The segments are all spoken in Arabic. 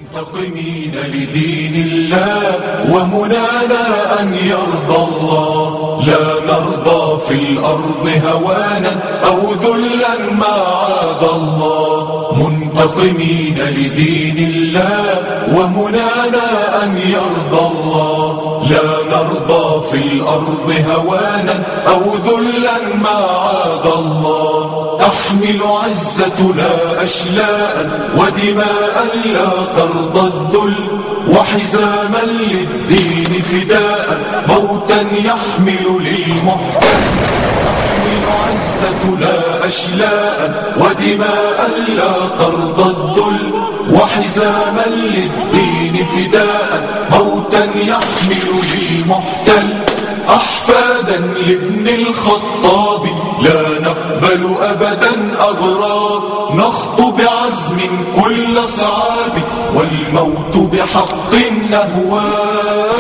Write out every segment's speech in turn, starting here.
منتقمين لدين الله ومنانا أن يرضى الله. لا نرضى في الأرض هوانا أو ذلا معاذ الله. منتقمين لدين الله ومنانا أن يرضى الله. لا نرضى في الأرض هوانا أو ذلا معاذ الله. تحمل عزتنا أشلاء ودماء لا ترضى الذل وحزاما للدين فداء موتا يحمل للمحتل. تحمل عزتنا أشلاء ودماء لا ترضى الذل وحزاما للدين فداء موتا يحمل للمحتل. أحفادا لابن الخطاب لا نقبل أبدا أغراب. نخطو بعزم كل صعاب والموت بحق نهواه.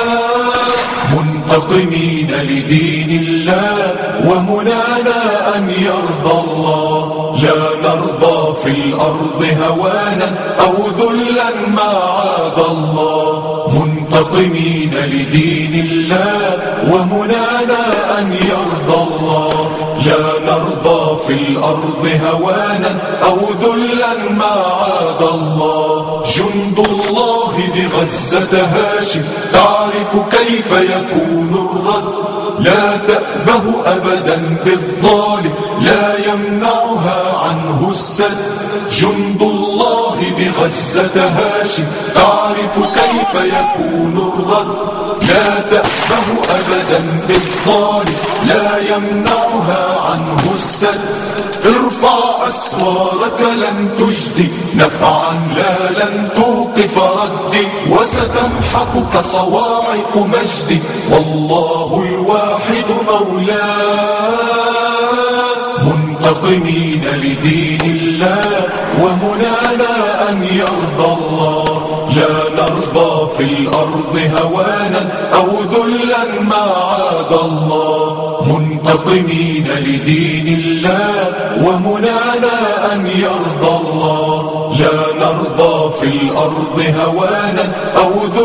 منتقمين لدين الله ومنانا أن يرضى الله. لا نرضى في الأرض هوانا أو ذلا معاذ الله. منتقمين لدين الله ومنانا أن يرضى الله. لا نرضى في الأرض هوانا أو ذلا معاذ الله. جند الله بغزة هاشم تعرف كيف يكون الرد. لا تأبه أبدا بالظالم لا يمنعها عنه السد. جند الله بغزة هاشم تعرف كيف يكون الرد. لا تأبه أبدا بالظالم لا يمنعها عنه السد. ارفع أسوارك لن تجدي نفعا لا لن توقف ردي. وستمحقك صواعق مجدي والله الواحد مولاه. منتقمين لدين الله ومنانا أن يرضى الله. لا نرضى في الأرض هوانا أو ذلا معاذ الله. منتقمين لدين الله ومنانا أن يرضى الله. لا نرضى في الأرض هوانا أو ذلا